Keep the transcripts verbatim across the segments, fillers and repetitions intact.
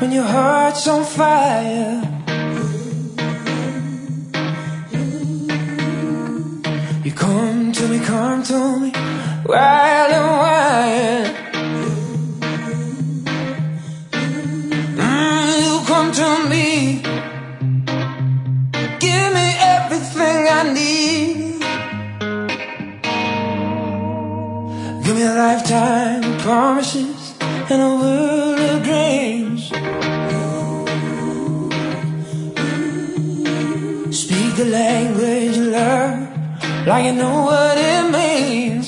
when your heart's on fire. You come to me, come to me, wild and wild. Mm, you come to me, give me everything I need. Give me a lifetime of promises and a world of dreams. Speak the language you love like you know what it means.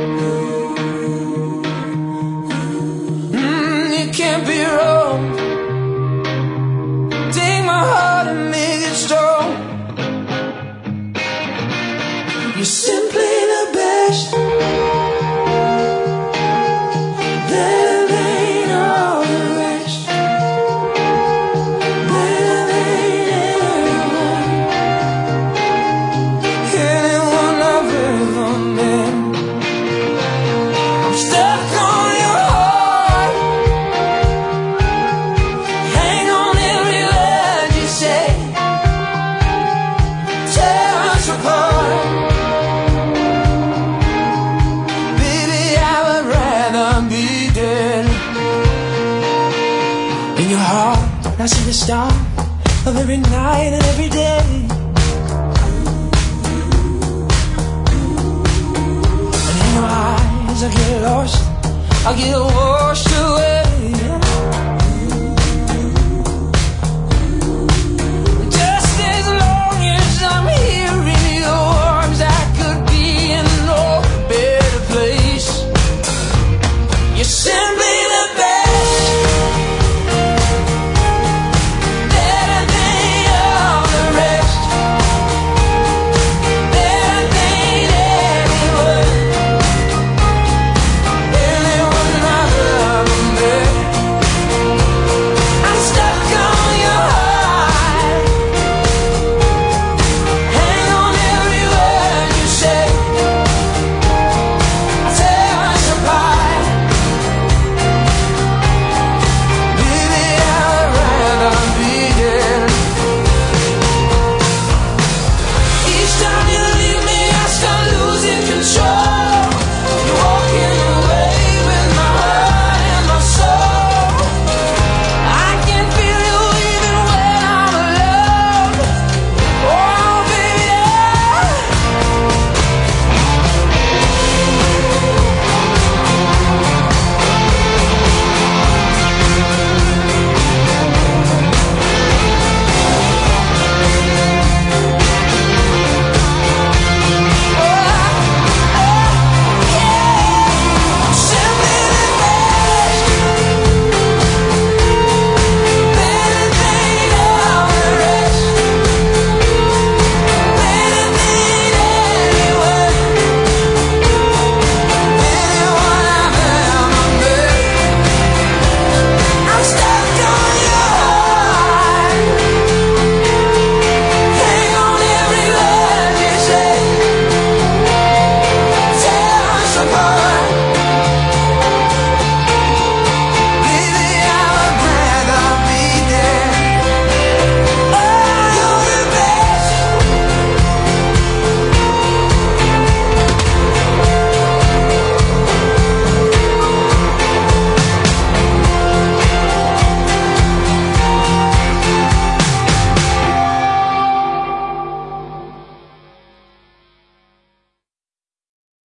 Mm, it can't be wrong. Take my heart and make it strong. You're simply the best. I see the star of every night and every day. And in your eyes I get lost, I get washed away.